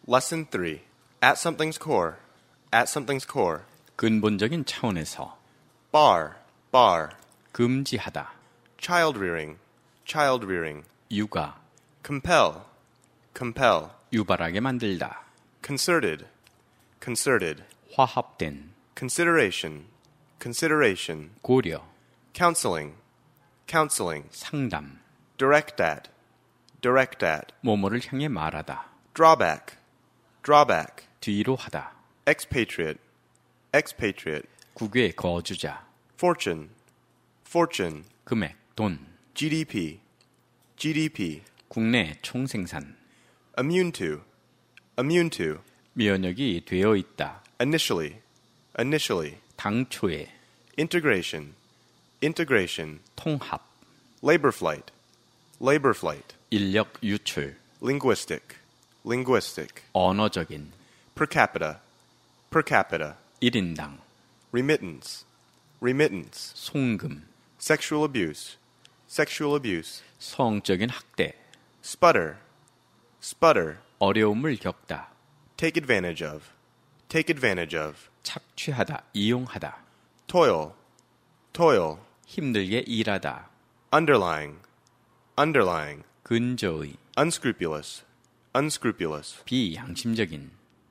Lesson 3. At something's core. At something's core. 근본적인 차원에서 Bar. Bar. 금지하다, Child rearing. Child rearing. 육아, Compel. Compel. 유발하게 만들다, Concerted. Concerted. 화합된, Consideration. Consideration. 고려, Counseling. Counseling. 상담, Direct at. Direct at. 뭐뭐를 향해 말하다, Drawback. Drawback. 뒤로 하다, Expatriate. Expatriate. 국외 거주자, Fortune. Fortune. 금액, 돈, GDP. GDP. 국내 총생산, Immune to. Immune to. 면역이 되어 있다, Initially. Initially. 당초에, Integration. Integration. 통합, Labor flight. Labor flight. 인력 유출, Linguistic. Linguistic. 언어적인, Per capita. Per capita. 1인당, Remittance. Remittance. 송금, Sexual abuse. Sexual abuse. 성적인 학대, Sputter. Sputter. 어려움을 겪다, Take advantage of. Take advantage of. 착취하다, 이용하다, Toil. Toil. 힘들게 일하다, Underlying. Underlying. 근저의, Unscrupulous. Unscrupulous. 비양심적인,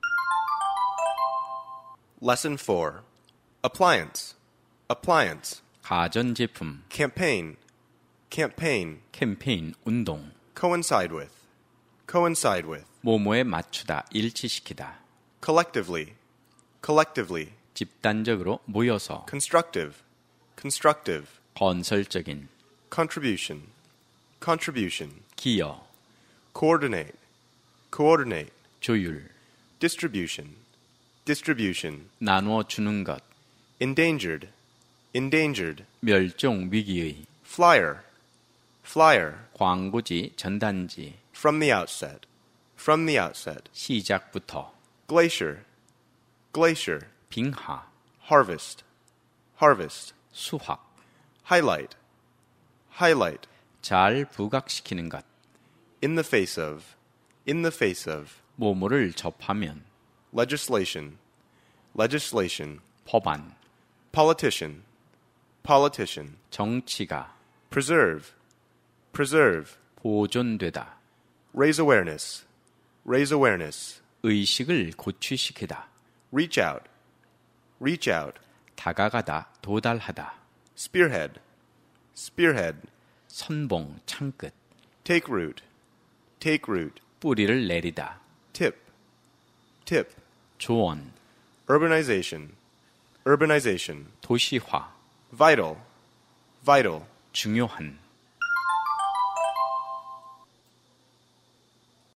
Lesson 4. Appliance. Appliance. 가전제품, Campaign. Campaign. 캠페인, 운동, Coincide with. Coincide with. 모모에 맞추다, 일치시키다, Collectively. Collectively. 집단적으로 모여서, Constructive. Constructive. 건설적인, Contribution. Contribution. 기여, Coordinate. Coordinate. 조율, Distribution. Distribution. 나누어 주는 것, Endangered. Endangered. 멸종 위기의, Flyer. Flyer. 광고지, 전단지, From the outset. From the outset. 시작부터, Glacier. Glacier. 빙하, Harvest. Harvest. 수확, Highlight. Highlight. 잘 부각시키는 것, In the face of. In the face of. 모모를 접하면, Legislation. Legislation. 법안, Politician. Politician. 정치가, Preserve. Preserve. 보존되다, Raise awareness. Raise awareness. 의식을 고취시키다, Reach out. Reach out. 다가가다, 도달하다, Spearhead. Spearhead. 선봉, 창끝, Take root. Take root. 뿌리를 내리다, Tip. Tip. 조언, Urbanization. Urbanization. 도시화, Vital. Vital. 중요한,